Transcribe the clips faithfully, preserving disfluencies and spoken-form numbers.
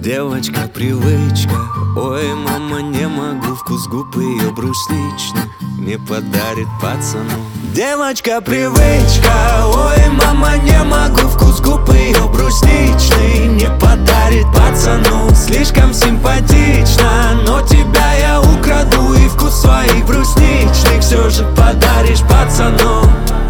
Девочка, привычка, ой, мама, не могу. Вкус губ ее брусничных не подарит пацану. Девочка, привычка, ой, мама, не могу. Вкус губ ее брусничный не подарит пацану. Слишком симпатично, но тебя я украду. И вкус своих брусничных все же подаришь пацану.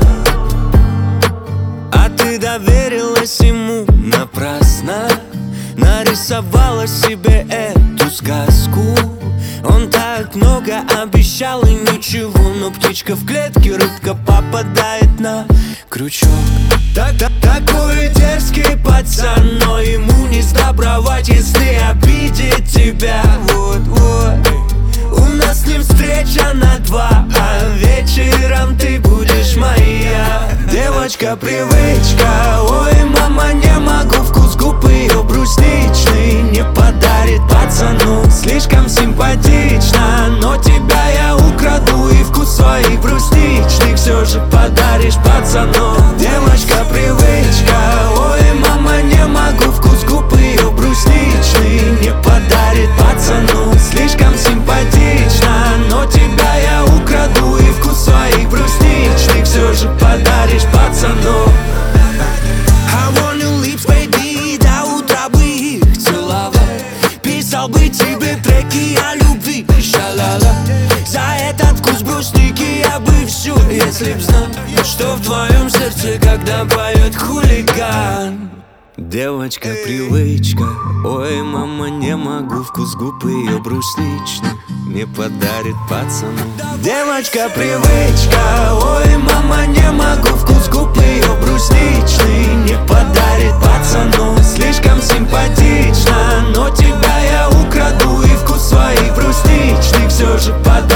А ты доверилась ему напрасно, нарисовала себе эту сказку. Он так много обещал и ничего, но птичка в клетке, рыбка попадает на крючок. Так, так, такой дерзкий пацан, но ему не сдобровать, если обидит тебя. Вот, вот, у нас с ним встреча на два, а вечером ты будешь моя. Девочка, привычка, ой, мама, не могу. Вкус губ ее брусничный не подарит пацану. Слишком симпатично, но тебя я украду. И вкус своих брусничных все же подаришь пацану. Девочка, привычка, ой, мама, не могу. Вкус губ ее брусничный не подарит пацану. Слишком симпатично, но тебя я украду. И вкус своих брусничных все же подаришь пацану. I want your lips, baby, до утра бы их целовал. Писал бы тебе треки о любви, ша-ла-ла. За этот вкус брусники я бы все, если б знал, что в твоем сердце, когда поет хулиган. Девочка, привычка, ой, мама, не могу. Вкус губ ее брусничных не подарит пацану. Девочка, привычка, ой, мама, не могу. Вкус губ ее брусничный не подарит пацану. Слишком симпатично, но тебя я украду. И вкус своих брусничных все же подарит